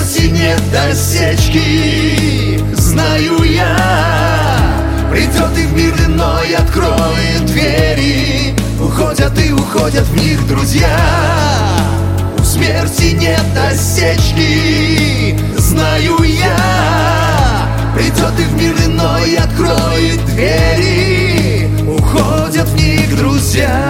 смерти нет осечки. Знаю я, придет и в мир иной откроет двери. Уходят и уходят в них друзья. У смерти нет осечки. Знаю я, придет и в мир иной откроет двери. Уходят в них друзья.